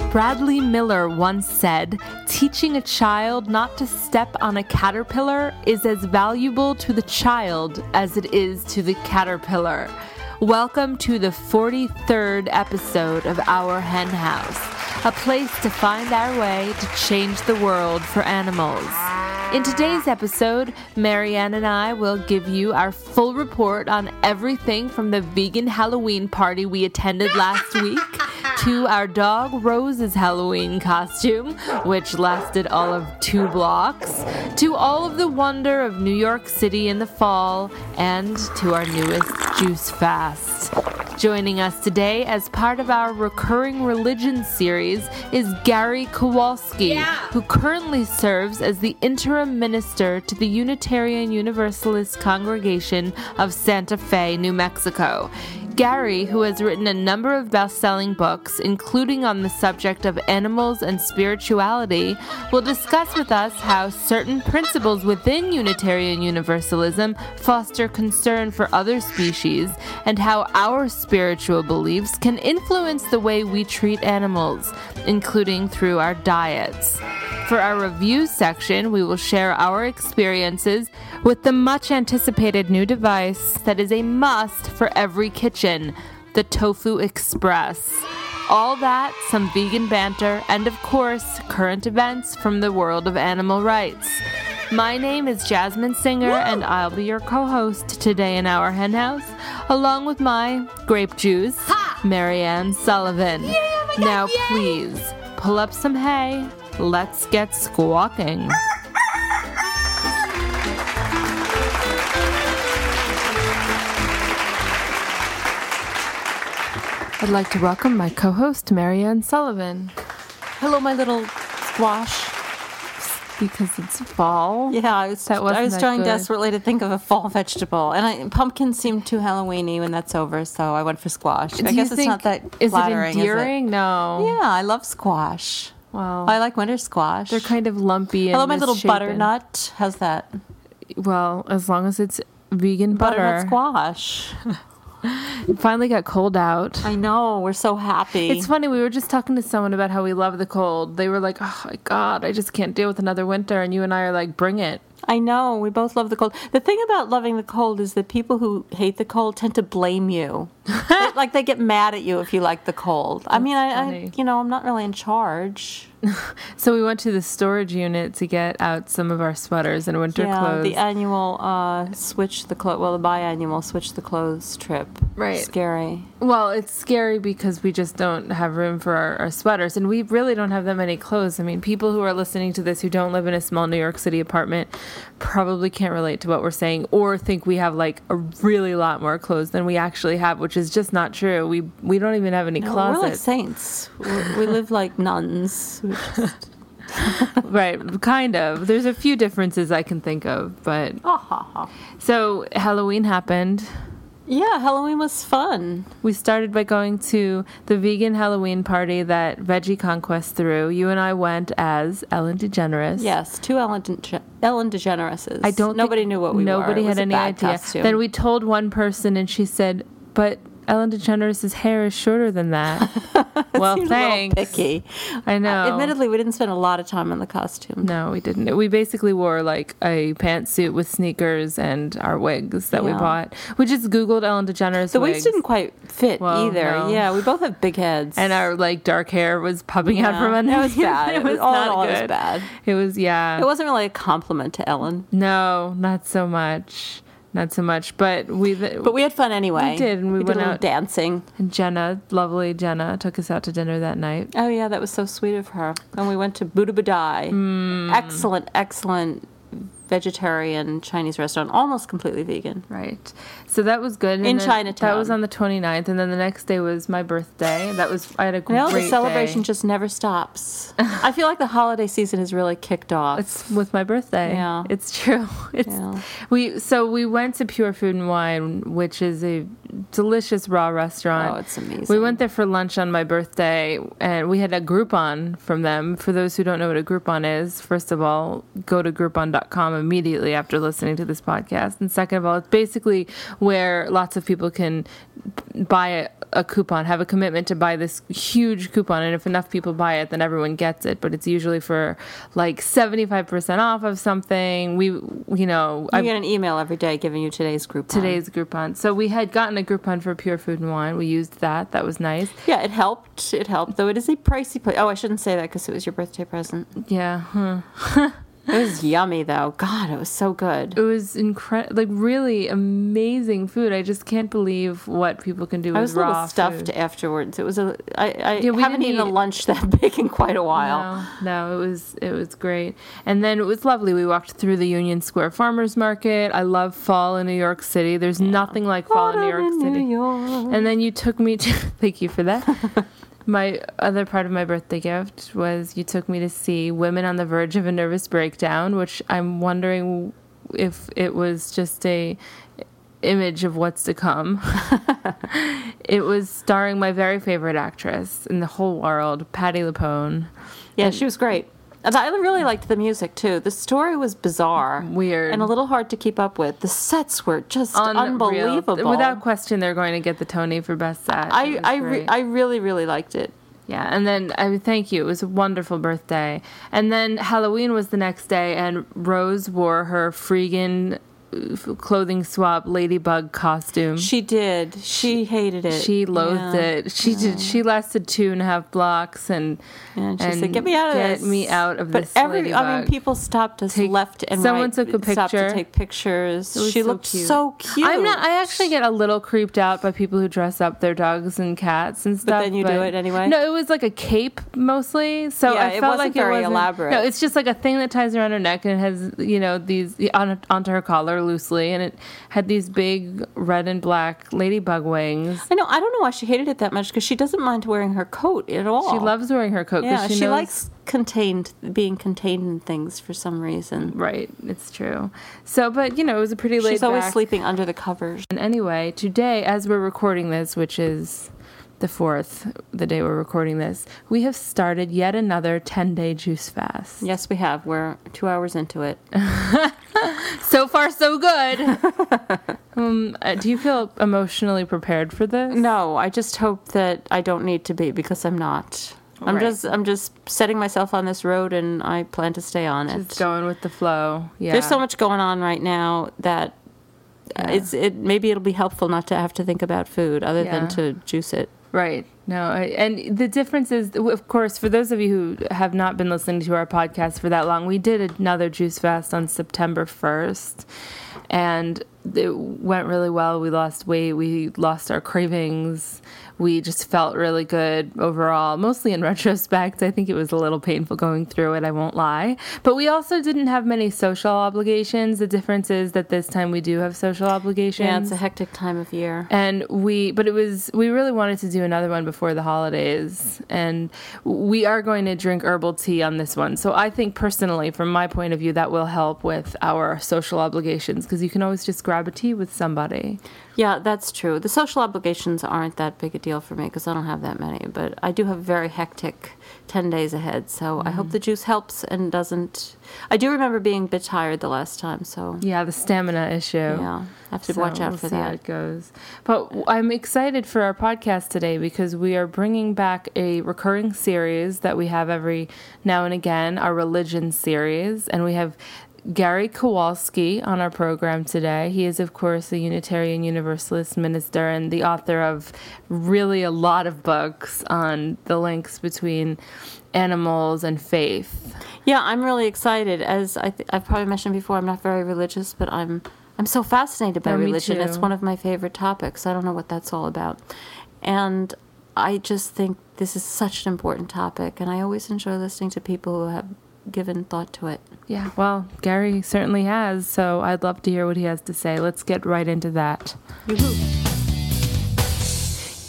Bradley Miller once said, "Teaching a child not to step on a caterpillar is as valuable to the child as it is to the caterpillar." Welcome to the 43rd episode of Our Hen House, a place to find our way to change the world for animals. In today's episode, Marianne and I will give you our full report on everything from the vegan Halloween party we attended last week to our dog Rose's Halloween costume, which lasted all of 2 blocks, to all of the wonder of New York City in the fall, and to our newest juice fast. Joining us today as part of our recurring religion series is Gary Kowalski, who currently serves as the interim minister to the Unitarian Universalist Congregation of Santa Fe, New Mexico. Gary, who has written a number of best-selling books, including on the subject of animals and spirituality, will discuss with us how certain principles within Unitarian Universalism foster concern for other species, and how our spiritual beliefs can influence the way we treat animals, including through our diets. For our review section, we will share our experiences with the much-anticipated new device that is a must for every kitchen, the Tofu Express. All that, some vegan banter, and of course, current events from the world of animal rights. My name is Jasmine Singer, and I'll be your co-host today in Our Hen House, along with my grape juice, Marianne Sullivan. Now please, pull up some hay. Let's get squawking. I'd like to welcome my co-host, Marianne Sullivan. Hello, my little squash. Because it's fall. Yeah, I was trying desperately to think of a fall vegetable, and pumpkins seem too Halloweeny when that's over, so I went for squash. I guess it's not that flattering. Is it endearing? No. Yeah, I love squash. Well, I like winter squash. They're kind of lumpy and Hello, my little misshapen. butternut. How's that? Well, as long as it's vegan Butternut butter. squash. It finally got cold out. I know. We're so happy. It's funny. We were just talking to someone about how we love the cold. They were like, "Oh my God, I just can't deal with another winter." And you and I are like, "Bring it." I know. We both love the cold. The thing about loving the cold is that people who hate the cold tend to blame you. They get mad at you if you like the cold. I mean, I'm not really in charge. So we went to the storage unit to get out some of our sweaters and winter clothes. The annual the biannual switch the clothes trip. Right. Scary. Well, it's scary because we just don't have room for our sweaters, and we really don't have that many clothes. I mean, people who are listening to this who don't live in a small New York City apartment probably can't relate to what we're saying or think we have like a really lot more clothes than we actually have, which is just not true. We don't even have any closets. We're like saints. We live like nuns. Right, kind of. There's a few differences I can think of, but... So, Halloween happened. Yeah, Halloween was fun. We started by going to the vegan Halloween party that Veggie Conquest threw. You and I went as Ellen DeGeneres. Yes, 2 Ellen DeGenereses. Nobody knew what we were. Nobody had any idea. Costume. Then we told one person, and she said, "But Ellen DeGeneres' hair is shorter than that." Well, thanks. A little picky. I know. Admittedly, we didn't spend a lot of time on the costume. No, we didn't. We basically wore like a pantsuit with sneakers and our wigs that we bought. We just Googled Ellen DeGeneres. The wigs didn't quite fit either. No. Yeah, we both have big heads. And our like dark hair was popping out from under. It was bad. It was not good. It was bad. It was, It wasn't really a compliment to Ellen. No, not so much. Not so much, but we had fun anyway. We did, and we went out dancing. And Jenna, lovely Jenna, took us out to dinner that night. Oh yeah, that was so sweet of her. And we went to Buddha Budai. Excellent vegetarian Chinese restaurant, almost completely vegan. Right. So that was good. In Chinatown. That was on the 29th, and then the next day was my birthday. I had a great day. The celebration just never stops. I feel like the holiday season has really kicked off. It's with my birthday. Yeah. It's true. We went to Pure Food and Wine, which is a delicious raw restaurant. Oh, it's amazing. We went there for lunch on my birthday, and we had a Groupon from them. For those who don't know what a Groupon is, first of all, go to Groupon.com immediately after listening to this podcast. And second of all, it's basically where lots of people can buy a coupon, have a commitment to buy this huge coupon. And if enough people buy it, then everyone gets it. But it's usually for like 75% off of something. I get an email every day giving you today's Groupon. So we had gotten a Groupon for Pure Food and Wine. We used that. That was nice. Yeah, it helped. It helped, though it is a pricey place. Oh, I shouldn't say that because it was your birthday present. Yeah. It was yummy, though. God, it was so good. It was really amazing food. I just can't believe what people can do with raw food. I was a little stuffed afterwards. It was I haven't eaten a lunch that big in quite a while. No, it was great. And then it was lovely. We walked through the Union Square Farmers Market. I love fall in New York City. There's nothing like fall in New York City. New York. And then you took me to thank you for that. My other part of my birthday gift was you took me to see Women on the Verge of a Nervous Breakdown, which I'm wondering if it was just a image of what's to come. It was starring my very favorite actress in the whole world, Patti LuPone. Yeah, she was great. I really liked the music, too. The story was bizarre. Weird. And a little hard to keep up with. The sets were just unbelievable. Without question, they're going to get the Tony for Best Set. I really, really liked it. Yeah, and then, thank you. It was a wonderful birthday. And then Halloween was the next day, and Rose wore her freaking clothing swap ladybug costume. She did. She hated it. She loathed it. She did. She lasted 2.5 blocks, and she said, "Get me out of this. Get me out of this." But ladybug. People stopped us left and someone right. Someone took a picture. Stopped to take pictures. She looked so cute. I actually get a little creeped out by people who dress up their dogs and cats and stuff. But then you do it anyway. No, it was like a cape mostly. So I felt like it wasn't elaborate. No, it's just like a thing that ties around her neck and it has these onto her collar loosely, and it had these big red and black ladybug wings. I know. I don't know why she hated it that much because she doesn't mind wearing her coat at all. She loves wearing her coat. Yeah, she likes being contained in things for some reason. Right, it's true. So, but it was a pretty laid back. She's always sleeping under the covers. And anyway, today, as we're recording this, which is the 4th, the day we're recording this, we have started yet another 10-day juice fast. Yes, we have. We're 2 hours into it. So far, so good. Do you feel emotionally prepared for this? No, I just hope that I don't need to be because I'm not. I'm just setting myself on this road, and I plan to stay on it. Just going with the flow. Yeah. There's so much going on right now that maybe it'll be helpful not to have to think about food other than to juice it. Right. No, and the difference is, of course, for those of you who have not been listening to our podcast for that long, we did another juice fast on September 1st, and it went really well. We lost weight. We lost our cravings. We just felt really good overall, mostly in retrospect. I think it was a little painful going through it, I won't lie. But we also didn't have many social obligations. The difference is that this time we do have social obligations. Yeah, it's a hectic time of year. And we really wanted to do another one before the holidays. And we are going to drink herbal tea on this one. So I think personally, from my point of view, that will help with our social obligations because you can always just grab a tea with somebody. Yeah, that's true. The social obligations aren't that big a deal for me because I don't have that many, but I do have very hectic 10 days ahead, so I hope the juice helps and doesn't... I do remember being a bit tired the last time, so... Yeah, the stamina issue. Yeah, I have to watch out for that. We'll see how it goes. But I'm excited for our podcast today because we are bringing back a recurring series that we have every now and again, our religion series, and we have Gary Kowalski on our program today. He is, of course, a Unitarian Universalist minister and the author of really a lot of books on the links between animals and faith. Yeah, I'm really excited. As I've probably mentioned before, I'm not very religious, but I'm so fascinated by religion. Me too. It's one of my favorite topics. I don't know what that's all about. And I just think this is such an important topic, and I always enjoy listening to people who have given thought to it. Yeah, well, Gary certainly has, so I'd love to hear what he has to say. Let's get right into that. Woo-hoo.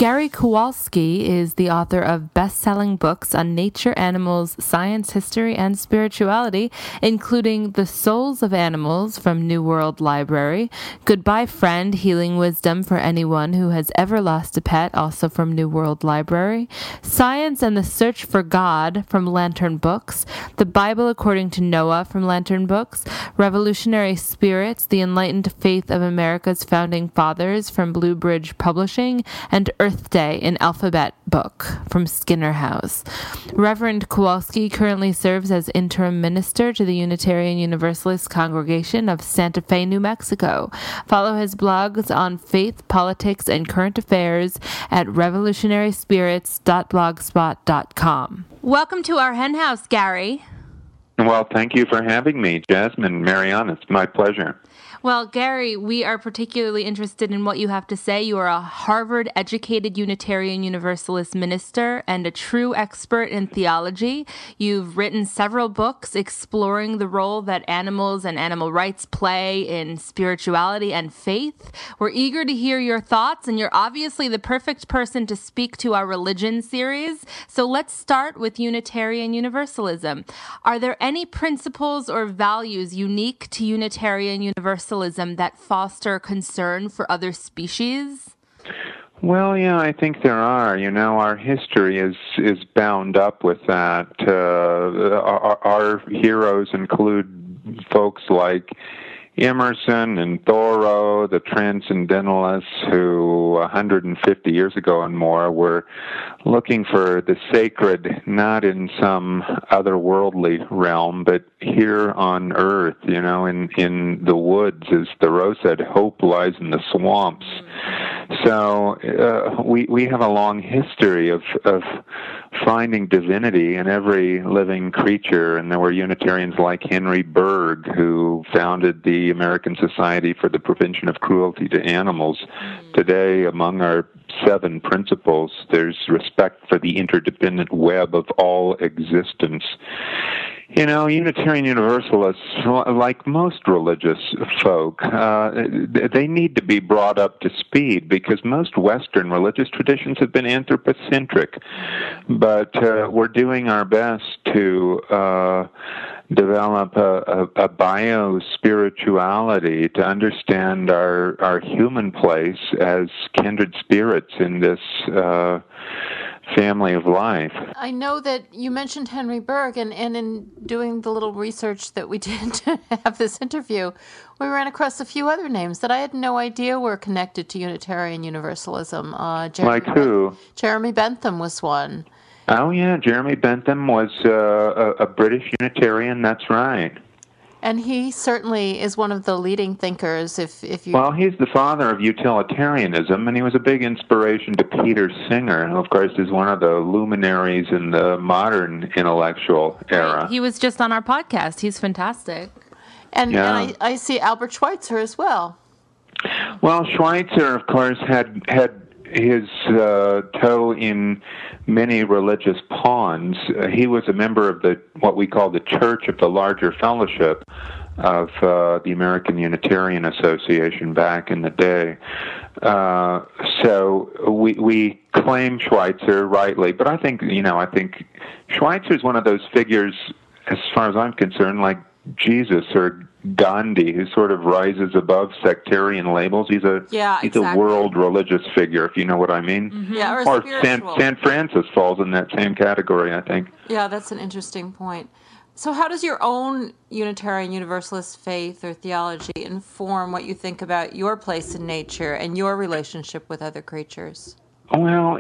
Gary Kowalski is the author of best-selling books on nature, animals, science, history, and spirituality, including The Souls of Animals from New World Library, Goodbye Friend, Healing Wisdom for Anyone Who Has Ever Lost a Pet, also from New World Library, Science and the Search for God from Lantern Books, The Bible According to Noah from Lantern Books, Revolutionary Spirits, The Enlightened Faith of America's Founding Fathers from Blue Bridge Publishing, and Earth Day, an alphabet book from Skinner House. Reverend Kowalski currently serves as interim minister to the Unitarian Universalist Congregation of Santa Fe, New Mexico. Follow his blogs on faith, politics, and current affairs at revolutionaryspirits.blogspot.com. Welcome to our hen house, Gary. Well, thank you for having me, Jasmine, Mariana. It's my pleasure. Well, Gary, we are particularly interested in what you have to say. You are a Harvard-educated Unitarian Universalist minister and a true expert in theology. You've written several books exploring the role that animals and animal rights play in spirituality and faith. We're eager to hear your thoughts, and you're obviously the perfect person to speak to our religion series. So let's start with Unitarian Universalism. Are there any principles or values unique to Unitarian Universalism that foster concern for other species? Well, yeah, I think there are. You know, our history is bound up with that. Our heroes include folks like Emerson and Thoreau, the transcendentalists who 150 years ago and more were looking for the sacred, not in some otherworldly realm, but here on earth, you know, in the woods. As Thoreau said, hope lies in the swamps. So we have a long history of finding divinity in every living creature, and there were Unitarians like Henry Berg, who founded the American Society for the Prevention of Cruelty to Animals. Today, among our 7 principles, there's respect for the interdependent web of all existence. You know, Unitarian Universalists, like most religious folk, they need to be brought up to speed because most Western religious traditions have been anthropocentric. But we're doing our best to develop a bio-spirituality to understand our human place as kindred spirits in this family of life. I know that you mentioned Henry Berg, and in doing the little research that we did to have this interview, we ran across a few other names that I had no idea were connected to Unitarian Universalism. Like who? Jeremy Bentham was one. Oh, yeah, Jeremy Bentham was a British Unitarian, that's right. And he certainly is one of the leading thinkers, if you... Well, he's the father of utilitarianism, and he was a big inspiration to Peter Singer, who, of course, is one of the luminaries in the modern intellectual era. He was just on our podcast. He's fantastic. And I see Albert Schweitzer as well. Well, Schweitzer, of course, had his toe in many religious ponds. He was a member of what we call the Church of the Larger Fellowship of the American Unitarian Association back in the day. So we claim Schweitzer rightly, but I think Schweitzer is one of those figures, as far as I'm concerned, like Jesus or Gandhi, who sort of rises above sectarian labels. He's a world religious figure, if you know what I mean. Mm-hmm. Yeah, or San Francis falls in that same category, I think. Yeah, that's an interesting point. So how does your own Unitarian Universalist faith or theology inform what you think about your place in nature and your relationship with other creatures? Well,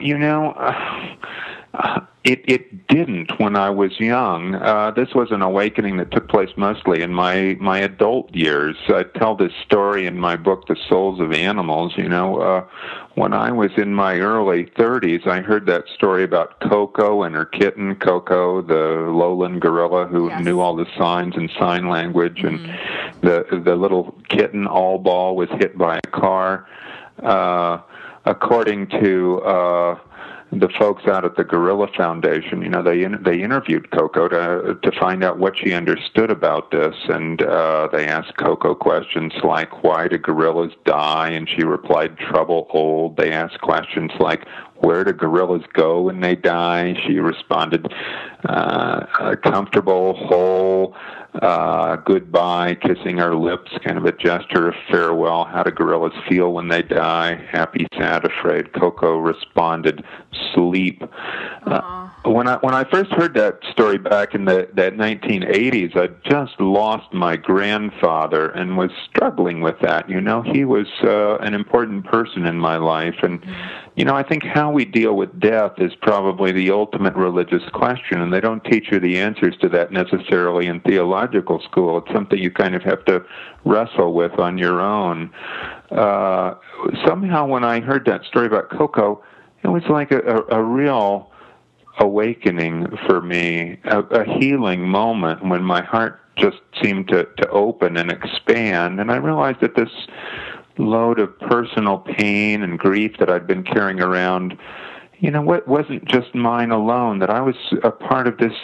it didn't when I was young. This was an awakening that took place mostly in my adult years. I tell this story in my book, The Souls of Animals. When I was in my early 30s, I heard that story about Coco and her kitten, Coco, the lowland gorilla who knew all the signs and sign language, and the little kitten, All Ball, was hit by a car. According to the folks out at the Gorilla Foundation, they interviewed Coco to find out what she understood about this, and they asked Coco questions like, why do gorillas die? And she replied, trouble old. They asked questions like, where do gorillas go when they die? She responded, comfortable, whole, goodbye, kissing her lips, kind of a gesture of farewell. How do gorillas feel when they die? Happy, sad, afraid. Coco responded, sleep. When I first heard that story back in that 1980s, I just lost my grandfather and was struggling with that. You know, he was an important person in my life, and you know, I think how we deal with death is probably the ultimate religious question, and they don't teach you the answers to that necessarily in theological school. It's something you kind of have to wrestle with on your own. Somehow when I heard that story about Coco, it was like a real awakening for me, a healing moment when my heart just seemed to open and expand, and I realized that this load of personal pain and grief that I'd been carrying around, you know, what wasn't just mine alone, that I was a part of this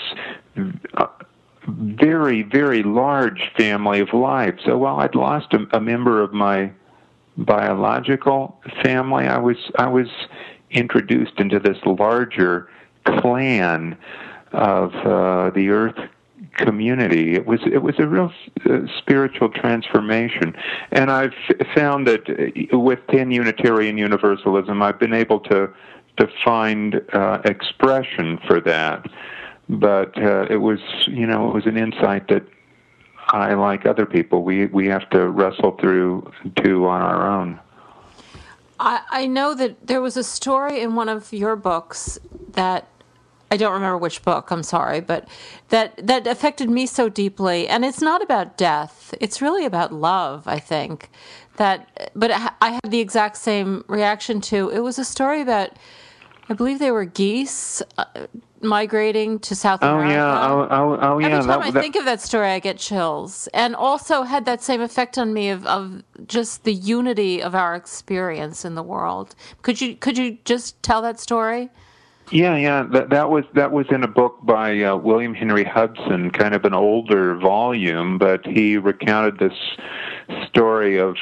very, very large family of life. So while I'd lost a member of my biological family, I was introduced into this larger clan of the Earth community. It was a real spiritual transformation, and I've found that within Unitarian Universalism, I've been able to find expression for that. But it was an insight that I, like other people, we have to wrestle through too on our own. I know that there was a story in one of your books that I don't remember which book, I'm sorry, but that affected me so deeply. And it's not about death. It's really about love, I think. But I had the exact same reaction to. It was a story about, I believe they were geese migrating to South America. Oh, yeah. Every time I think of that story, I get chills. And also had that same effect on me of just the unity of our experience in the world. Could you just tell that story? Yeah. That was in a book by William Henry Hudson, kind of an older volume, but he recounted this story of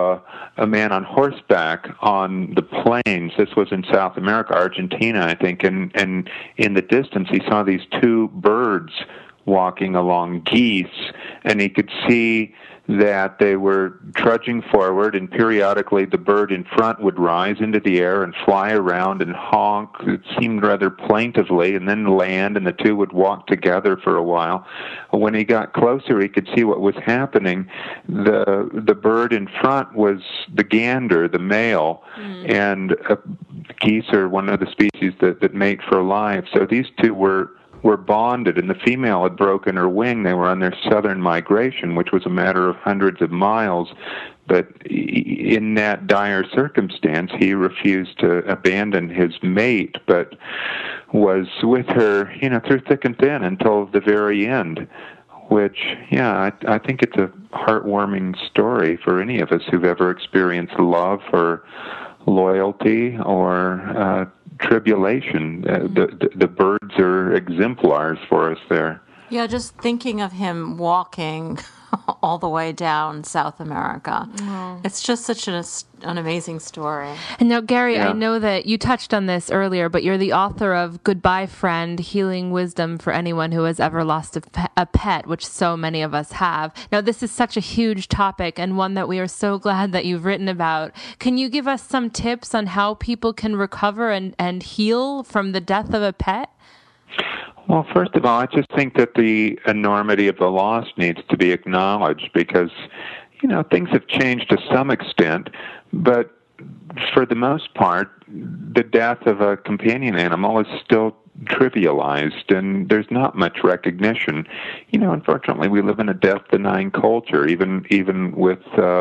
a man on horseback on the plains. This was in South America, Argentina, I think, and in the distance he saw these two birds walking along, geese, and he could see that they were trudging forward, and periodically the bird in front would rise into the air and fly around and honk. It seemed rather plaintively, and then land, and the two would walk together for a while. When he got closer, he could see what was happening. The bird in front was the gander, the male, and geese are one of the species that mate for life. So these two were bonded, and the female had broken her wing. They were on their southern migration, which was a matter of hundreds of miles. But in that dire circumstance, he refused to abandon his mate, but was with her, through thick and thin until the very end. Which, I think it's a heartwarming story for any of us who've ever experienced love or loyalty or tribulation. The birds are exemplars for us there. Yeah, just thinking of him walking all the way down South America. It's just such an amazing story. And now, Gary, I know that you touched on this earlier, but you're the author of Goodbye Friend, Healing Wisdom for Anyone Who Has Ever Lost a Pet, which so many of us have. Now, this is such a huge topic and one that we are so glad that you've written about. Can you give us some tips on how people can recover and heal from the death of a pet? Well, first of all, I just think that the enormity of the loss needs to be acknowledged because, things have changed to some extent, but for the most part, the death of a companion animal is still trivialized, and there's not much recognition. Unfortunately, we live in a death-denying culture. Even with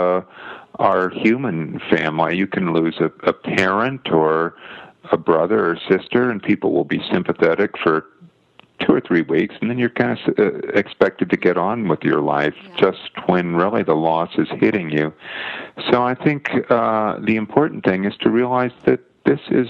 our human family, you can lose a parent or a brother or sister, and people will be sympathetic for 2 or 3 weeks, and then you're kind of expected to get on with your life just when really the loss is hitting you. So I think the important thing is to realize that this is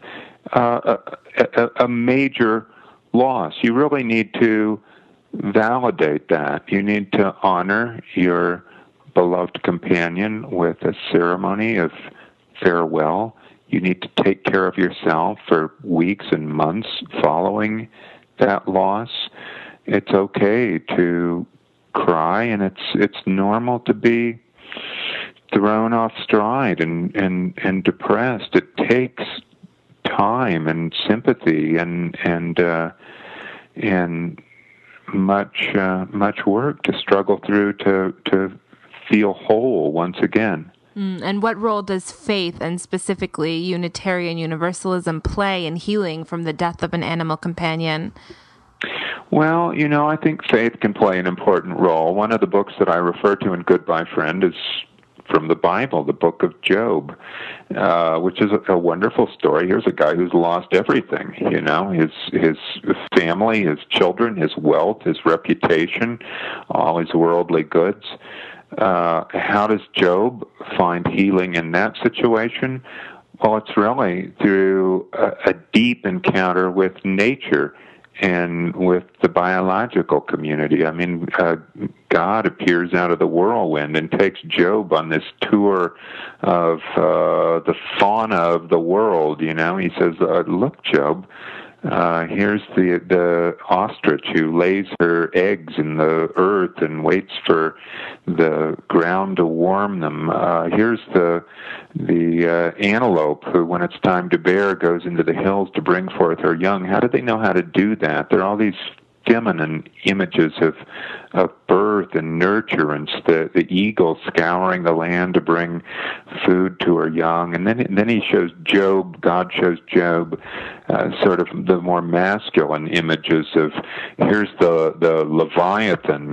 a major loss. You really need to validate that. You need to honor your beloved companion with a ceremony of farewell you need to take care of yourself for weeks and months following that loss. It's okay to cry, and it's normal to be thrown off stride and depressed. It takes time and sympathy and much work to struggle through to feel whole once again. And what role does faith, and specifically Unitarian Universalism, play in healing from the death of an animal companion? Well, I think faith can play an important role. One of the books that I refer to in Goodbye Friend is from the Bible, the book of Job, which is a wonderful story. Here's a guy who's lost everything, his family, his children, his wealth, his reputation, all his worldly goods. How does Job find healing in that situation? Well, it's really through a deep encounter with nature and with the biological community. I mean, God appears out of the whirlwind and takes Job on this tour of the fauna of the world. He says, look, Job, here's the ostrich who lays her eggs in the earth and waits for the ground to warm them. Here's the antelope who, when it's time to bear, goes into the hills to bring forth her young. How do they know how to do that? There are all these feminine images of birth and nurturance, the eagle scouring the land to bring food to her young. And then he shows Job, God shows Job sort of the more masculine images of, here's the Leviathan,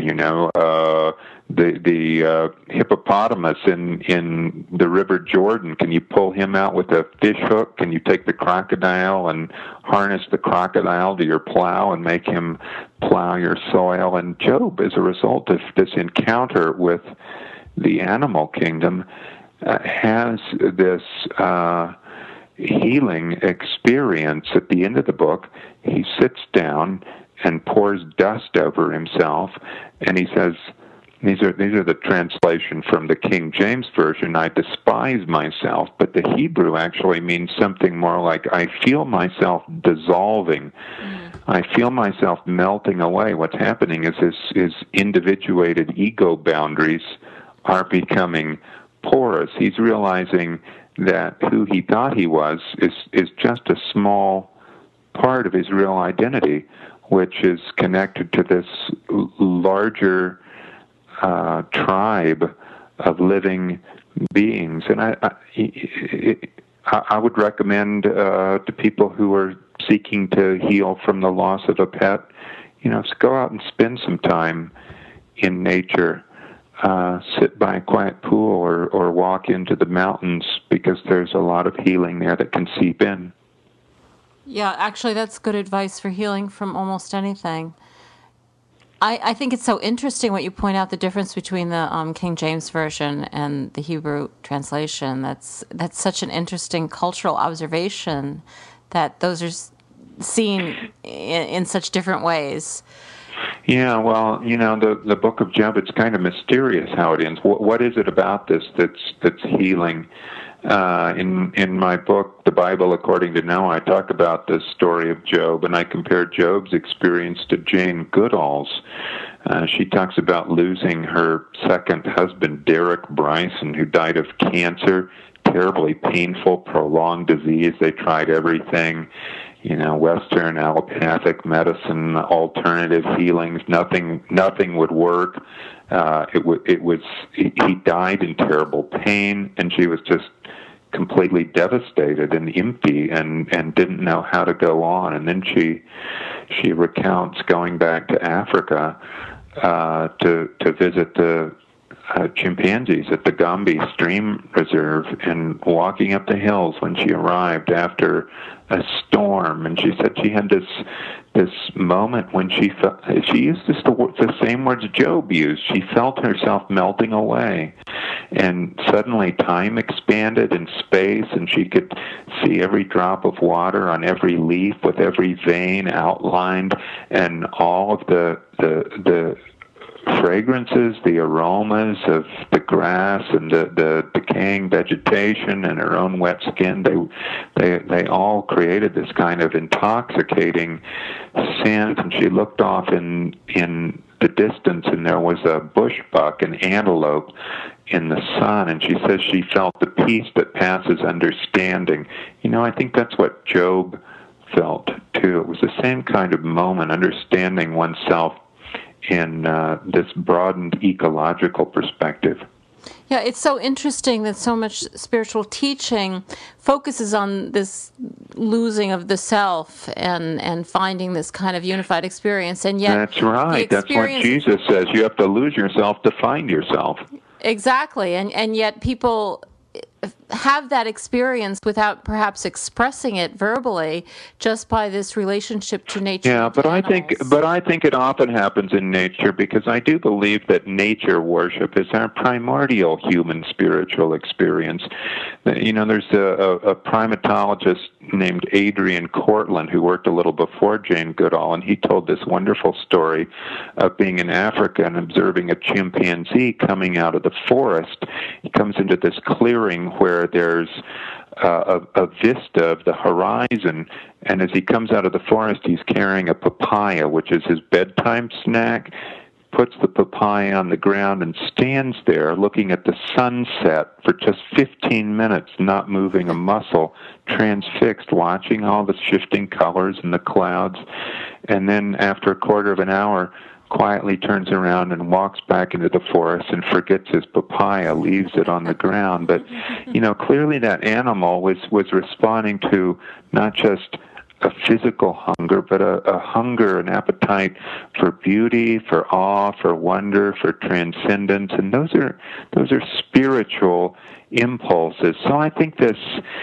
the hippopotamus in the River Jordan. Can you pull him out with a fish hook? Can you take the crocodile and harness the crocodile to your plow and make him plow your soil? And Job, as a result of this encounter with the animal kingdom, has this healing experience. At the end of the book, he sits down and pours dust over himself, and he says, these are the translation from the King James Version, I despise myself, but the Hebrew actually means something more like, I feel myself dissolving. I feel myself melting away. What's happening is his individuated ego boundaries are becoming porous. He's realizing that who he thought he was is just a small part of his real identity, which is connected to this larger tribe of living beings. And I would recommend to people who are seeking to heal from the loss of a pet, go out and spend some time in nature. Sit by a quiet pool or walk into the mountains, because there's a lot of healing there that can seep in. Yeah, actually, that's good advice for healing from almost anything. I think it's so interesting what you point out, the difference between the King James Version and the Hebrew translation. That's such an interesting cultural observation, that those are seen in such different ways. Yeah, well, the book of Job, it's kind of mysterious how it ends. What is it about this that's healing? In my book, The Bible According to Noah, I talk about this story of Job, and I compare Job's experience to Jane Goodall's. She talks about losing her second husband, Derek Bryson, who died of cancer, terribly painful, prolonged disease. They tried everything. Western allopathic medicine, alternative healings, nothing would work. He died in terrible pain, and she was just completely devastated and empty and didn't know how to go on. And then she recounts going back to Africa to visit the chimpanzees at the Gombe Stream Reserve, and walking up the hills when she arrived after a storm. And she said she had this moment when she used the same words Job used. She felt herself melting away, and suddenly time expanded in space, and she could see every drop of water on every leaf, with every vein outlined, and all of the fragrances, the aromas of the grass and the decaying vegetation and her own wet skin, they all created this kind of intoxicating scent. And she looked off in the distance, and there was a bush buck, an antelope, in the sun, and she says she felt the peace that passes understanding. I think that's what Job felt too. It was the same kind of moment, understanding oneself in this broadened ecological perspective. Yeah, it's so interesting that so much spiritual teaching focuses on this losing of the self and finding this kind of unified experience. And yet, that's right. That's what Jesus says. You have to lose yourself to find yourself. Exactly. And yet people have that experience without perhaps expressing it verbally, just by this relationship to nature. Yeah, but I think it often happens in nature, because I do believe that nature worship is our primordial human spiritual experience. There's a primatologist named Adrian Cortland who worked a little before Jane Goodall, and he told this wonderful story of being in Africa and observing a chimpanzee coming out of the forest. He comes into this clearing where there's a vista of the horizon, and as he comes out of the forest, he's carrying a papaya, which is his bedtime snack, puts the papaya on the ground and stands there looking at the sunset for just 15 minutes, not moving a muscle, transfixed, watching all the shifting colors in the clouds. And then after a quarter of an hour, quietly turns around and walks back into the forest and forgets his papaya, leaves it on the ground. But, clearly that animal was responding to not just a physical hunger, but a hunger, an appetite for beauty, for awe, for wonder, for transcendence. And those are spiritual impulses. So I think this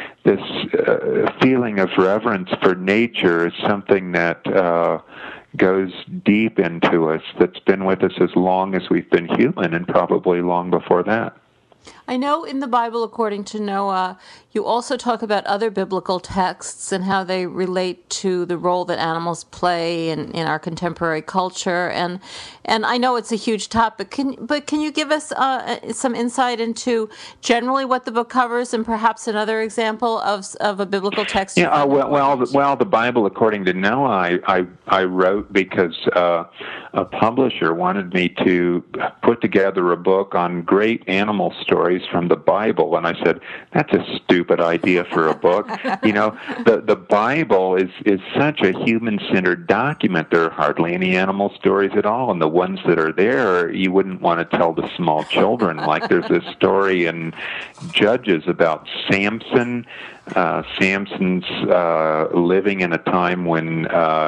feeling of reverence for nature is something that goes deep into us, that's been with us as long as we've been human, and probably long before that. I know in the Bible, according to Noah, you also talk about other biblical texts and how they relate to the role that animals play in our contemporary culture. And I know it's a huge topic, but can you give us some insight into generally what the book covers, and perhaps another example of a biblical text? Yeah, the Bible, according to Noah, I wrote because a publisher wanted me to put together a book on great animal stories from the Bible, and I said, that's a stupid idea for a book. The Bible is such a human-centered document. There are hardly any animal stories at all, and the ones that are there, you wouldn't want to tell to small children. Like there's this story in Judges about Samson. Samson's living in a time when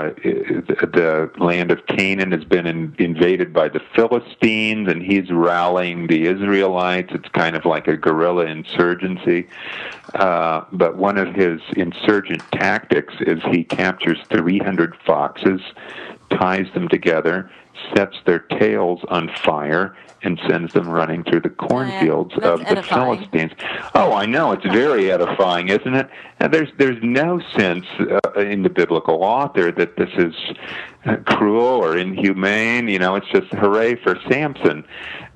the land of Canaan has been invaded by the Philistines, and he's rallying the Israelites. It's kind of like a guerrilla insurgency. But one of his insurgent tactics is he captures 300 foxes, ties them together, sets their tails on fire, and sends them running through the cornfields of the Philistines. Oh, I know. It's very edifying, isn't it? And there's no sense in the biblical author that this is cruel or inhumane. It's just hooray for Samson.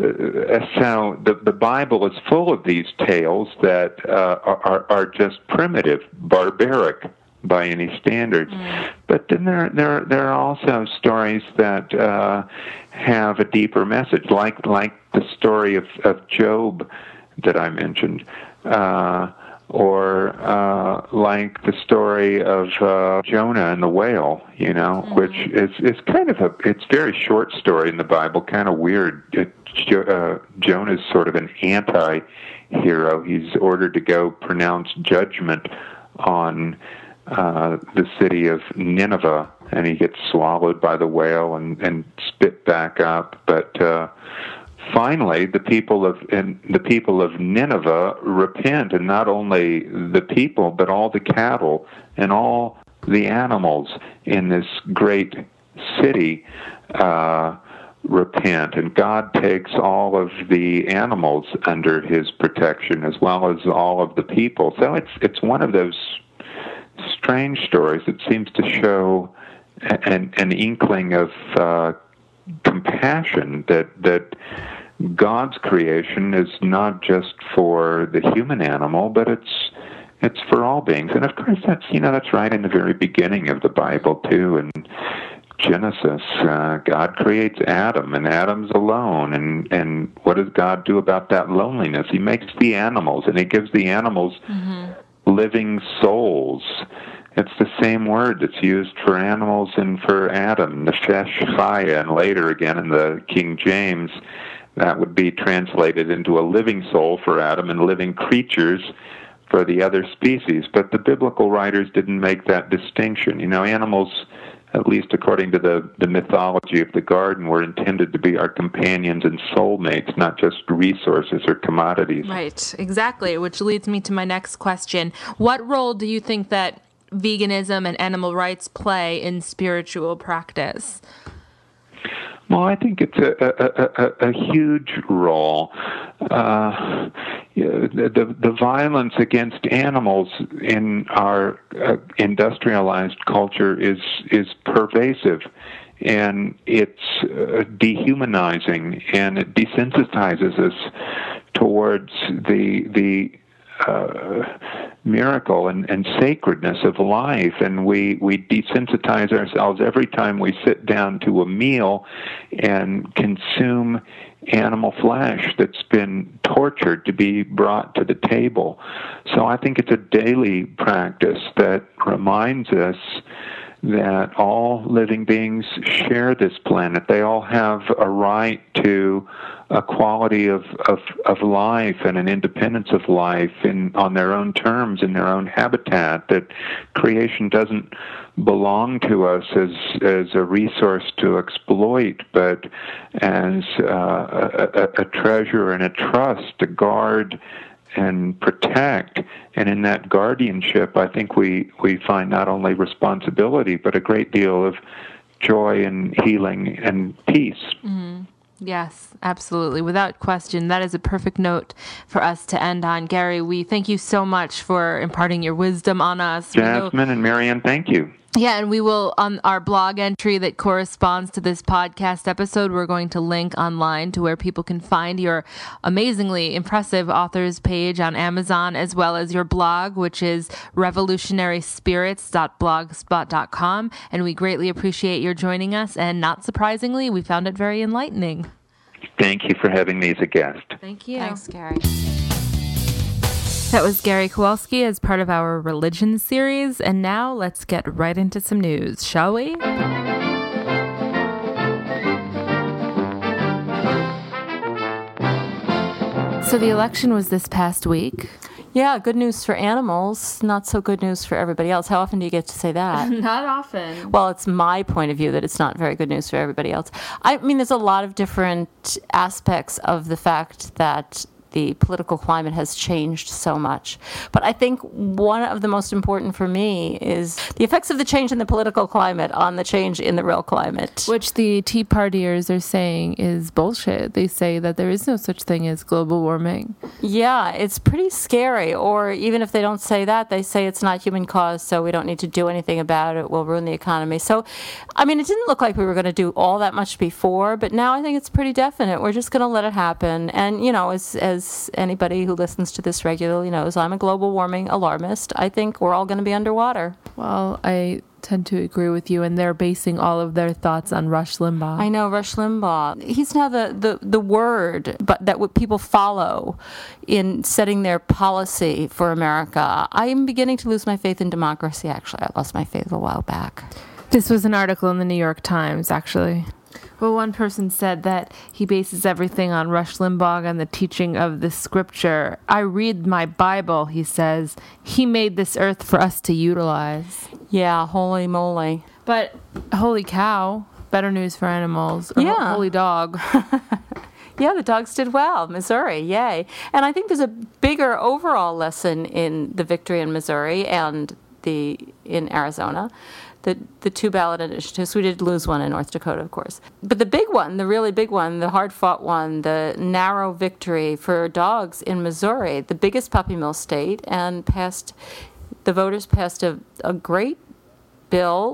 So the Bible is full of these tales that are just primitive, barbaric by any standards. But then there are also stories that have a deeper message, like the story of Job that I mentioned, or like the story of Jonah and the whale, which is kind of it's a very short story in the Bible, kind of weird. Jonah's sort of an anti-hero. He's ordered to go pronounce judgment on the city of Nineveh, and he gets swallowed by the whale and spit back up. But finally, the people of Nineveh repent, and not only the people, but all the cattle and all the animals in this great city repent, and God takes all of the animals under His protection as well as all of the people. So it's one of those strange stories that seems to show an inkling of compassion that God's creation is not just for the human animal, but it's for all beings. And of course, that's right in the very beginning of the Bible too. In Genesis, God creates Adam, and Adam's alone. And what does God do about that loneliness? He makes the animals, and He gives the animals living souls. It's the same word that's used for animals and for Adam, nefesh chaya, and later again in the King James, that would be translated into a living soul for Adam and living creatures for the other species. But the biblical writers didn't make that distinction. Animals, at least according to the mythology of the garden, were intended to be our companions and soulmates, not just resources or commodities. Right, exactly, which leads me to my next question. What role do you think that veganism and animal rights play in spiritual practice? Well, I think it's a huge role. The violence against animals in our industrialized culture is pervasive, and it's dehumanizing, and it desensitizes us towards the miracle and sacredness of life, and we desensitize ourselves every time we sit down to a meal and consume animal flesh that's been tortured to be brought to the table. So I think it's a daily practice that reminds us that all living beings share this planet. They all have a right to a quality of life and an independence of life on their own terms, in their own habitat, that creation doesn't belong to us as a resource to exploit, but as a treasure and a trust to guard and protect. And in that guardianship, I think we find not only responsibility, but a great deal of joy and healing and peace. Mm-hmm. Yes, absolutely. Without question, that is a perfect note for us to end on. Gary, we thank you so much for imparting your wisdom on us. Jasmine and Marianne, thank you. Yeah, and we will, on our blog entry that corresponds to this podcast episode, we're going to link online to where people can find your amazingly impressive authors page on Amazon, as well as your blog, which is revolutionaryspirits.blogspot.com. And we greatly appreciate your joining us. And not surprisingly, we found it very enlightening. Thank you for having me as a guest. Thank you. Thanks, Gary. That was Gary Kowalski as part of our religion series. And now let's get right into some news, shall we? So the election was this past week. Yeah, good news for animals, not so good news for everybody else. How often do you get to say that? Not often. Well, it's my point of view that it's not very good news for everybody else. I mean, there's a lot of different aspects of the fact that the political climate has changed so much. But I think one of the most important for me is the effects of the change in the political climate on the change in the real climate. Which the Tea Partiers are saying is bullshit. They say that there is no such thing as global warming. Yeah, it's pretty scary. Or even if they don't say that, they say it's not human caused, so we don't need to do anything about it. We'll ruin the economy. So, I mean, it didn't look like we were going to do all that much before, but now I think it's pretty definite. We're just going to let it happen. And, you know, as anybody who listens to this regularly knows, I'm a global warming alarmist. I think we're all going to be underwater. Well, I tend to agree with you, and they're basing all of their thoughts on Rush Limbaugh. I know, Rush Limbaugh. He's now the word but that what people follow in setting their policy for America. I am beginning to lose my faith in democracy, actually. I lost my faith a while back. This was an article in the New York Times, actually. Well, one person said that he bases everything on Rush Limbaugh and the teaching of the scripture. I read my Bible, he says. He made this earth for us to utilize. Yeah, holy moly. But holy cow, better news for animals. Or yeah. Holy dog. Yeah, the dogs did well. Missouri, yay. And I think there's a bigger overall lesson in the victory in Missouri and in Arizona. The two ballot initiatives. We did lose one in North Dakota, of course. But the big one, the really big one, the hard-fought one, the narrow victory for dogs in Missouri, the biggest puppy mill state, and the voters passed a great bill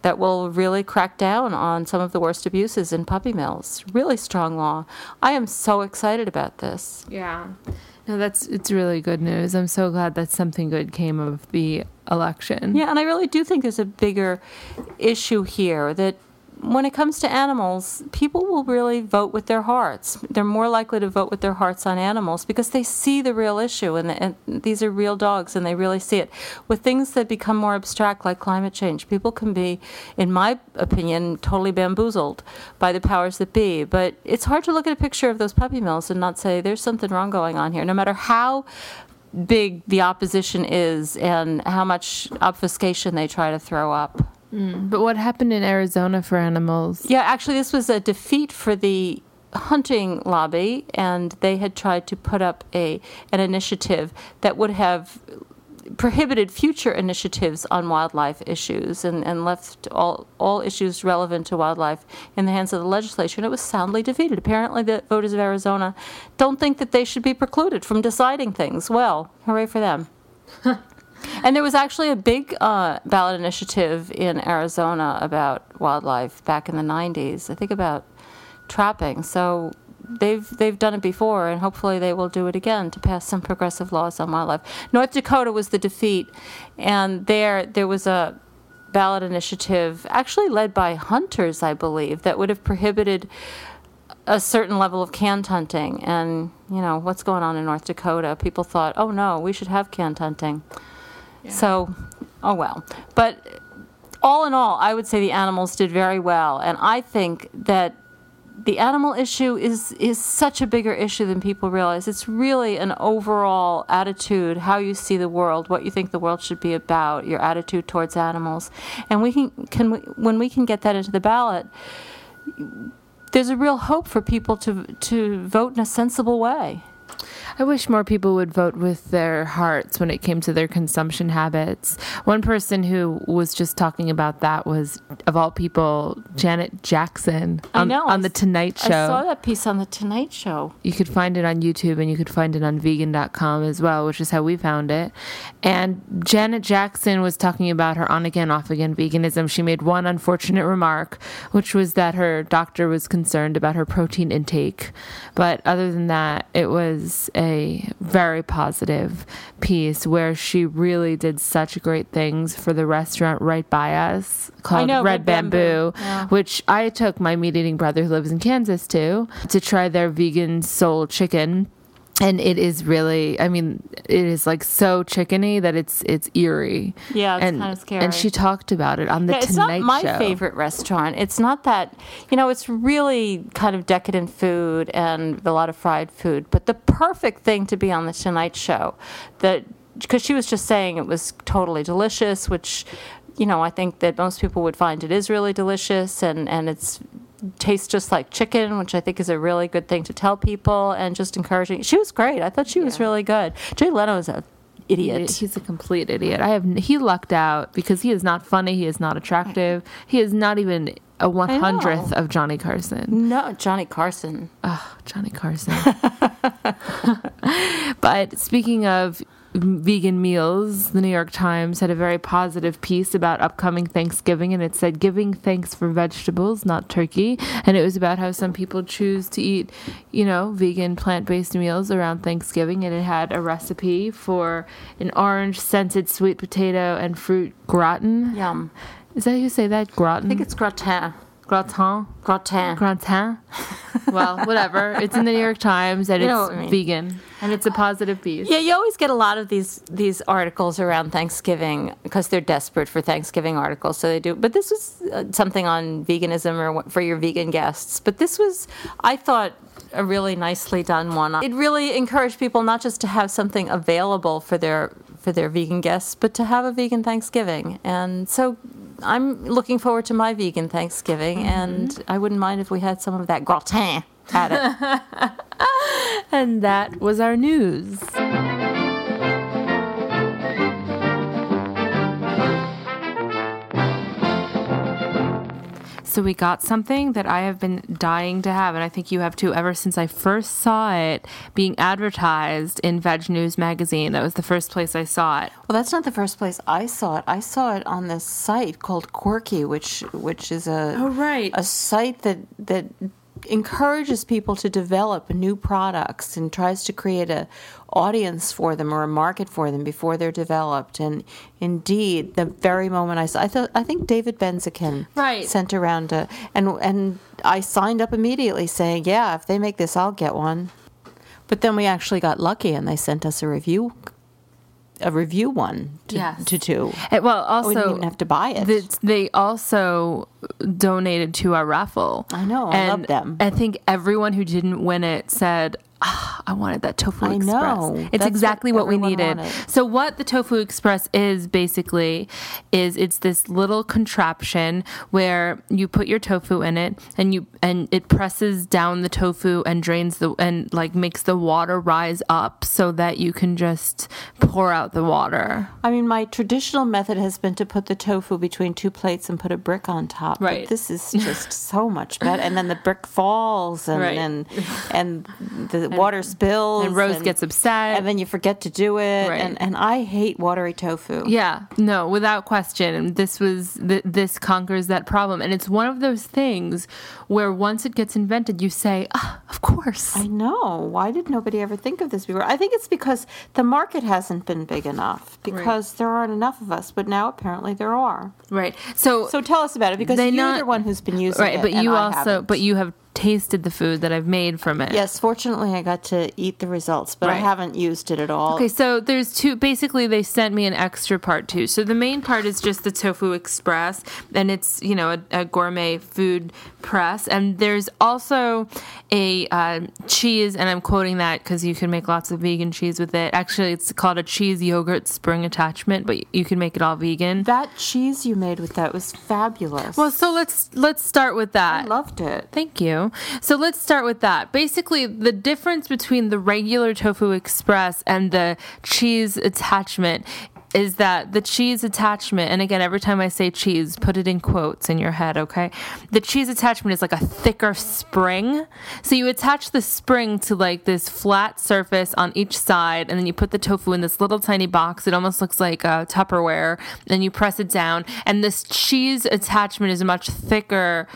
that will really crack down on some of the worst abuses in puppy mills. Really strong law. I am so excited about this. Yeah. No, it's really good news. I'm so glad that something good came of the election. Yeah, and I really do think there's a bigger issue here that when it comes to animals, people will really vote with their hearts. They're more likely to vote with their hearts on animals because they see the real issue, and these are real dogs, and they really see it. With things that become more abstract, like climate change, people can be, in my opinion, totally bamboozled by the powers that be. But it's hard to look at a picture of those puppy mills and not say, there's something wrong going on here, no matter how big the opposition is and how much obfuscation they try to throw up. But what happened in Arizona for animals? Yeah, actually, this was a defeat for the hunting lobby, and they had tried to put up an initiative that would have prohibited future initiatives on wildlife issues and left all issues relevant to wildlife in the hands of the legislature, and it was soundly defeated. Apparently, the voters of Arizona don't think that they should be precluded from deciding things. Well, hooray for them. And there was actually a big ballot initiative in Arizona about wildlife back in the 90s, I think about trapping. So they've done it before, and hopefully they will do it again to pass some progressive laws on wildlife. North Dakota was the defeat, and there was a ballot initiative actually led by hunters, I believe, that would have prohibited a certain level of canned hunting. And, you know, what's going on in North Dakota? People thought, oh, no, we should have canned hunting. Yeah. So, oh well. But all in all, I would say the animals did very well. And I think that the animal issue is such a bigger issue than people realize. It's really an overall attitude, how you see the world, what you think the world should be about, your attitude towards animals. And when we can get that into the ballot, there's a real hope for people to vote in a sensible way. I wish more people would vote with their hearts when it came to their consumption habits. One person who was just talking about that was, of all people, Janet Jackson on The Tonight Show. I saw that piece on The Tonight Show. You could find it on YouTube, and you could find it on vegan.com as well, which is how we found it. And Janet Jackson was talking about her on-again, off-again veganism. She made one unfortunate remark, which was that her doctor was concerned about her protein intake. But other than that, it was a very positive piece where she really did such great things for the restaurant right by us called Red Bamboo, yeah. Which I took my meat-eating brother who lives in Kansas to try their vegan soul chicken. And it is really, I mean, it is like so chickeny that it's eerie. Yeah, it's kind of scary. And she talked about it on The Tonight Show. It's not my favorite restaurant. It's not that, it's really kind of decadent food and a lot of fried food. But the perfect thing to be on The Tonight Show, because she was just saying it was totally delicious, which, I think that most people would find it is really delicious, and it's tastes just like chicken, which I think is a really good thing to tell people, and just encouraging. She was great. I thought she was really good. Jay Leno is an idiot. He's a complete idiot. He lucked out because he is not funny. He is not attractive. He is not even a 100th of Johnny Carson. No, Johnny Carson. Oh, Johnny Carson. But speaking of vegan meals, the New York Times had a very positive piece about upcoming Thanksgiving, and it said, giving thanks for vegetables, not turkey. And it was about how some people choose to eat, vegan plant-based meals around Thanksgiving. And it had a recipe for an orange-scented sweet potato and fruit gratin. Yum. Is that how you say that? Gratin? I think it's gratin. Gratin? Gratin. Gratin? Well, whatever. It's in the New York Times, and it's vegan, and it's a positive piece. Yeah, you always get a lot of these articles around Thanksgiving because they're desperate for Thanksgiving articles, so they do. But this was something on veganism or for your vegan guests. But this was, I thought, a really nicely done one. It really encouraged people not just to have something available for their vegan guests, but to have a vegan Thanksgiving. And so I'm looking forward to my vegan Thanksgiving, and I wouldn't mind if we had some of that gratin at it. And that was our news. So we got something that I have been dying to have, and I think you have too, ever since I first saw it being advertised in Veg News magazine. That was the first place I saw it. Well, that's not the first place I saw it. I saw it on this site called Quirky, which is a site that encourages people to develop new products and tries to create a audience for them or a market for them before they're developed. And indeed, the very moment I think David Benzikin sent around and I signed up immediately saying, yeah, if they make this, I'll get one. But then we actually got lucky and they sent us a review one to two. Well, also we didn't even have to buy it. They also donated to our raffle. I know. I love them. I think everyone who didn't win it said, I wanted that Tofu Express. Know. It's exactly what we needed. Wanted. So what the Tofu Express is basically is it's this little contraption where you put your tofu in it and it presses down the tofu and drains makes the water rise up so that you can just pour out the water. I mean, my traditional method has been to put the tofu between two plates and put a brick on top. Right. But this is just so much better. And then the brick falls and the water spills. And Rose gets upset. And then you forget to do it. Right. And I hate watery tofu. Yeah, no, without question. This conquers that problem. And it's one of those things where once it gets invented, you say, of course. I know. Why did nobody ever think of this before? I think it's because the market hasn't been big enough. Because there aren't enough of us. But now apparently there are. Right. So tell us about it, because you're the one who's been using it. But you have tasted the food that I've made from it. Yes, fortunately I got to eat the results, but I haven't used it at all. Okay, so there's two. Basically, they sent me an extra part too. So the main part is just the Tofu Express, and it's a gourmet food press. And there's also a cheese, and I'm quoting that because you can make lots of vegan cheese with it. Actually, it's called a cheese yogurt spring attachment, but you can make it all vegan. That cheese you made with that was fabulous. Well, so let's start with that. I loved it. Thank you. So let's start with that. Basically, the difference between the regular Tofu Express and the cheese attachment is that the cheese attachment, and again, every time I say cheese, put it in quotes in your head, okay? The cheese attachment is like a thicker spring. So you attach the spring to like this flat surface on each side, and then you put the tofu in this little tiny box. It almost looks like a Tupperware. Then you press it down, and this cheese attachment is a much thicker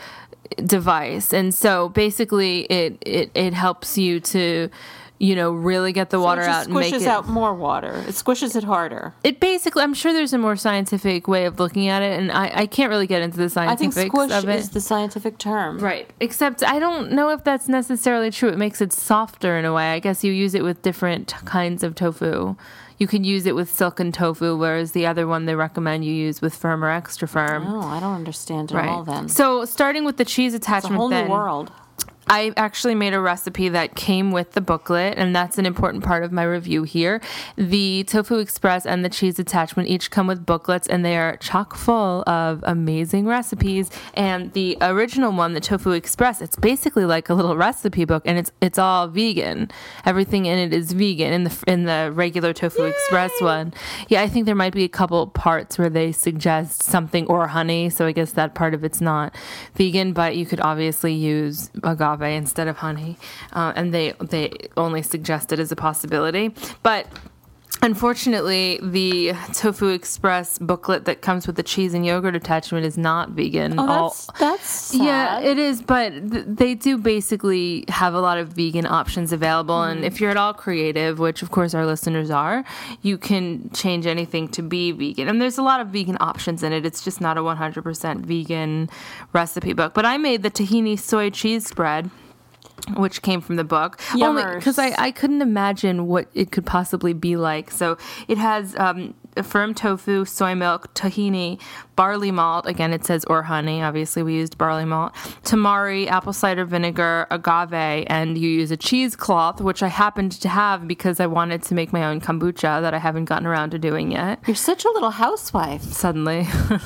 device, and so basically it helps you to really get the water out and make it squishes out more water. It squishes it harder. It basically, I'm sure there's a more scientific way of looking at it, and I can't really get into the scientifics of it. I think squish is the scientific term. Right. Except I don't know if that's necessarily true. It makes it softer in a way. I guess you use it with different kinds of tofu. You can use it with silken tofu, whereas the other one they recommend you use with firm or extra firm. Oh, I don't understand at all then. So starting with the cheese attachment, it's a whole new world. I actually made a recipe that came with the booklet, and that's an important part of my review here. The Tofu Express and the cheese attachment each come with booklets, and they are chock full of amazing recipes. And the original one, the Tofu Express, it's basically like a little recipe book, and it's all vegan. Everything in it is vegan. In the regular Tofu Express one, yeah, I think there might be a couple parts where they suggest something or honey, so I guess that part of it's not vegan, but you could obviously use agave instead of honey, and they only suggest it as a possibility. But unfortunately, the Tofu Express booklet that comes with the cheese and yogurt attachment is not vegan. Oh, that's sad. Yeah, it is, but they do basically have a lot of vegan options available, and if you're at all creative, which of course our listeners are, you can change anything to be vegan. And there's a lot of vegan options in it. It's just not a 100% vegan recipe book. But I made the tahini soy cheese spread, which came from the book, only because I couldn't imagine what it could possibly be like. So it has firm tofu, soy milk, tahini, barley malt. Again, it says or honey. Obviously, we used barley malt. Tamari, apple cider vinegar, agave, and you use a cheesecloth, which I happened to have because I wanted to make my own kombucha that I haven't gotten around to doing yet. You're such a little housewife. Suddenly.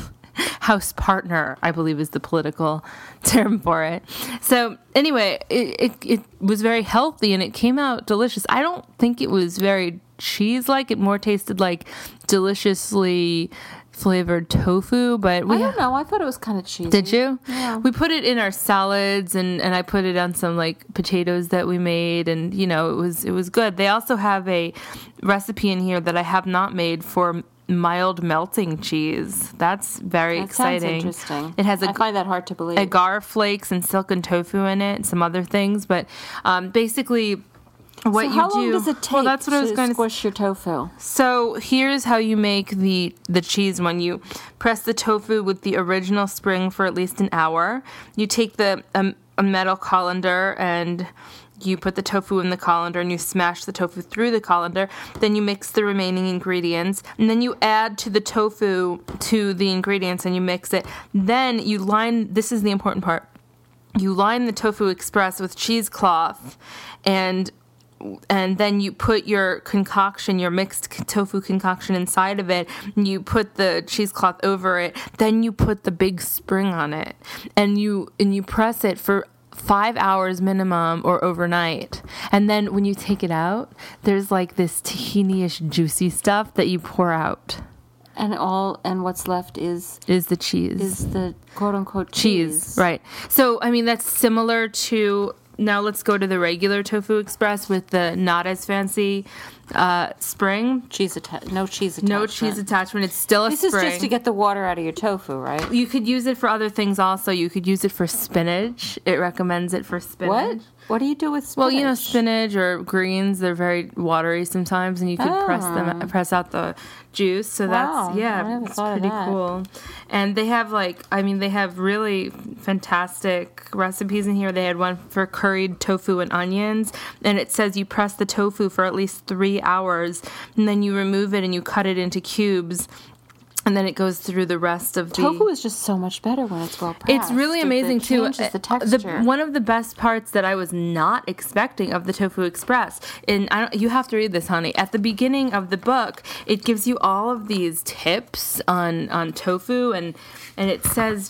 House partner, I believe, is the political term for it. So anyway, it was very healthy and it came out delicious. I don't think it was very cheese-like. It more tasted like deliciously flavored tofu, but I don't know. I thought it was kind of cheesy. Did you? Yeah. We put it in our salads, and I put it on some like potatoes that we made, and you know, it was good. They also have a recipe in here that I have not made for mild melting cheese. That's very exciting. Sounds interesting. It has I find that hard to believe. agar flakes and silken tofu in it, and some other things, but basically. What how you do? long does it take well, that's what I was going to squish your tofu? So here's how you make the cheese one. You press the tofu with the original spring for at least an hour. You take a metal colander and you put the tofu in the colander and you smash the tofu through the colander. Then you mix the remaining ingredients. And then you add to the tofu to the ingredients and you mix it. Then you line, this is the important part, you line the tofu express with cheesecloth and then you put your concoction, your mixed tofu concoction inside of it, and you put the cheesecloth over it, then you put the big spring on it, and you press it for 5 hours minimum or overnight. And then when you take it out, there's like this tahini-ish juicy stuff that you pour out. And what's left is the cheese. Is the quote-unquote cheese. Right. So, I mean, that's similar to... Now let's go to the regular Tofu Express with the not as fancy spring. No cheese attachment. No cheese attachment. It's still a spring. This is just to get the water out of your tofu, right? You could use it for other things also. You could use it for spinach. It recommends it for spinach. What? What do you do with spinach? Well, you know, spinach or greens, they're very watery sometimes, and you could press out the juice. So wow. It's pretty cool. And they have they have really fantastic recipes in here. They had one for curried tofu and onions, and it says you press the tofu for at least 3 hours, and then you remove it and you cut it into cubes. And then it goes through the rest of the... Tofu is just so much better when it's well pressed. It's really amazing, too. It changes the texture. One of the best parts that I was not expecting of the Tofu Express, and you have to read this, honey. At the beginning of the book, it gives you all of these tips on tofu, and it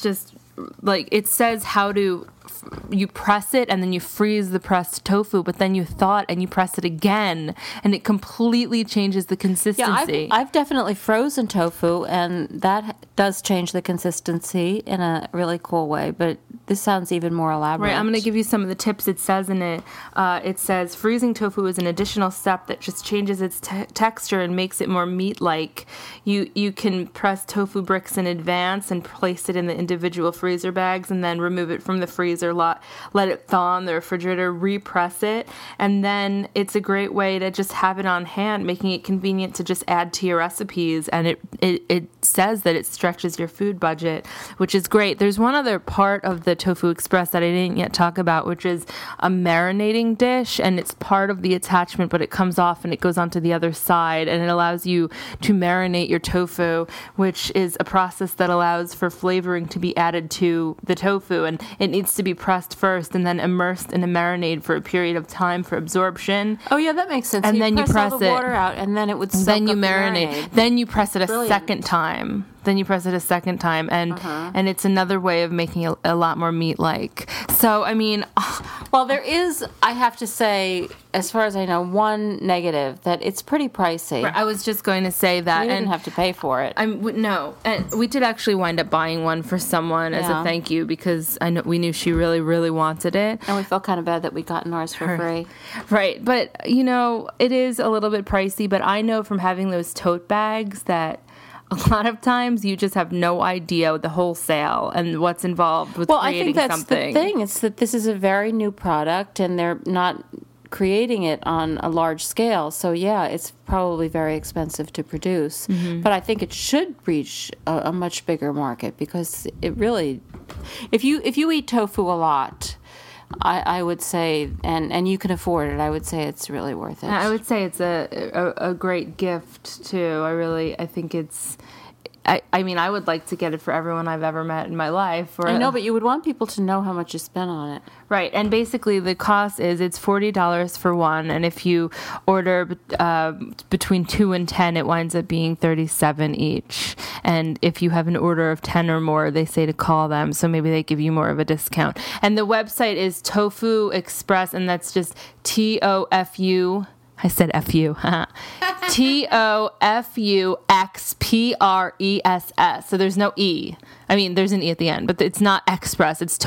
says how to... You press it and then you freeze the pressed tofu, but then you thaw it and you press it again, and it completely changes the consistency. Yeah, I've definitely frozen tofu, and that does change the consistency in a really cool way, but this sounds even more elaborate. Right, I'm going to give you some of the tips it says in it. It says, freezing tofu is an additional step that just changes its texture and makes it more meat-like. You can press tofu bricks in advance and place it in the individual freezer bags and then remove it from the freezer, let it thaw in the refrigerator, repress it, and then it's a great way to just have it on hand, making it convenient to just add to your recipes, and it says that it stretches your food budget, which is great. There's one other part of the Tofu Express that I didn't yet talk about, which is a marinating dish, and it's part of the attachment, but it comes off and it goes onto the other side, and it allows you to marinate your tofu, which is a process that allows for flavoring to be added to the tofu, and it needs to be pressed first and then immersed in a marinade for a period of time for absorption. Oh yeah, that makes sense. And then you press all the water out, and then it would soak then you up marinate. The marinade. Then you press it a Brilliant. second time. And it's another way of making it a lot more meat-like. So, I mean... Well, there is, I have to say, as far as I know, one negative, that it's pretty pricey. I was just going to say that. You didn't have to pay for it. No. And we did actually wind up buying one for someone as a thank you, because we knew she really, really wanted it. And we felt kind of bad that we gotten ours for free. Right. But, it is a little bit pricey, but I know from having those tote bags that... A lot of times you just have no idea the wholesale and what's involved with creating something. Well, I think that's the thing. It's that this is a very new product and they're not creating it on a large scale. So, yeah, it's probably very expensive to produce. Mm-hmm. But I think it should reach a much bigger market because it really... If you eat tofu a lot... I would say, and you can afford it, I would say it's really worth it. I would say it's a great gift, too. I think it's... I would like to get it for everyone I've ever met in my life. I know, but you would want people to know how much you spent on it. Right, and basically the cost it's $40 for one, and if you order between 2 and 10, it winds up being $37 each. And if you have an order of 10 or more, they say to call them, so maybe they give you more of a discount. And the website is Tofu Express, and that's just TOFU I said F-U. TOFUXPRESS. So there's no E. I mean, there's an E at the end, but it's not Express. It's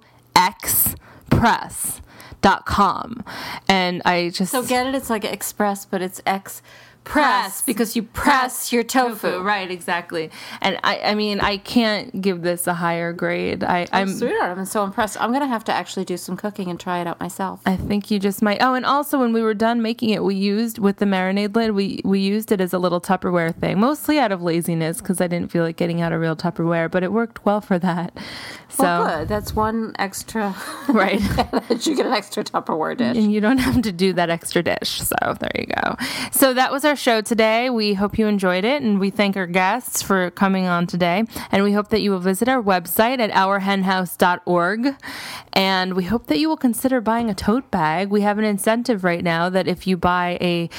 TofuXpress.com. And I just... So get it? It's like Express, but it's Press because you press your tofu. Right, exactly. And I mean, I can't give this a higher grade. I'm sweetheart, I'm so impressed. I'm going to have to actually do some cooking and try it out myself. I think you just might. Oh, and also when we were done making it, we used, with the marinade lid, we used it as a little Tupperware thing, mostly out of laziness because I didn't feel like getting out a real Tupperware, but it worked well for that. So, well, good. That's one extra. Right. You get an extra Tupperware dish. And you don't have to do that extra dish. So there you go. So that was our show today. We hope you enjoyed it, and we thank our guests for coming on today. And we hope that you will visit our website at ourhenhouse.org. And we hope that you will consider buying a tote bag. We have an incentive right now that if you donate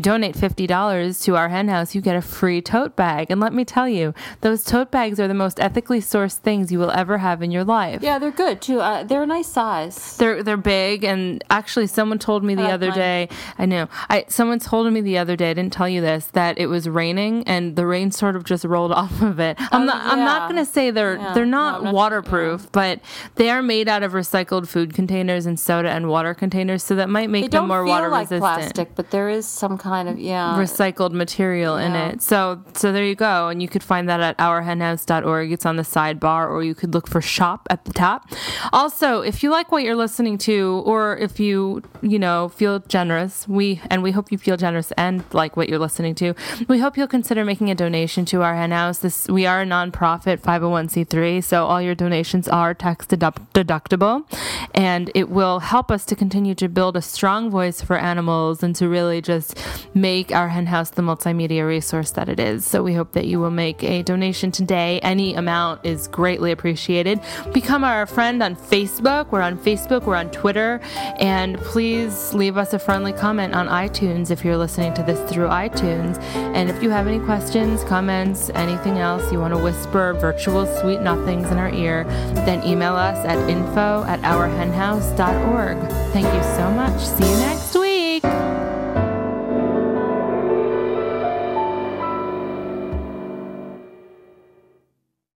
$50 to Our Hen House, you get a free tote bag. And let me tell you, those tote bags are the most ethically sourced things you will ever have in your life. Yeah, they're good too. They're a nice size. They're big, and actually someone told me the other day, someone told me the other day, I didn't tell you this, that it was raining and the rain sort of just rolled off of it. I'm not going to say they're not waterproof, but they are made out of recycled food containers and soda and water containers, so that might make them more water resistant. They don't feel like plastic, but there is some kind of recycled material in it. So there you go, and you could find that at ourhenhouse.org. It's on the sidebar, or you could look for shop at the top. Also, if you like what you're listening to, or if you feel generous, we hope you feel generous and like what you're listening to, we hope you'll consider making a donation to Our Hen House. We are a nonprofit 501c3, so all your donations are tax deductible, and it will help us to continue to build a strong voice for animals and to really just make Our Hen House the multimedia resource that it is. So we hope that you will make a donation today. Any amount is greatly appreciated. Become our friend on Facebook. We're on Facebook, we're on Twitter, and please leave us a friendly comment on iTunes if you're listening to this through iTunes. And if you have any questions, comments, anything else you want to whisper virtual sweet nothings in our ear, then email us at info@ourhenhouse.org. Thank you so much. See you next week.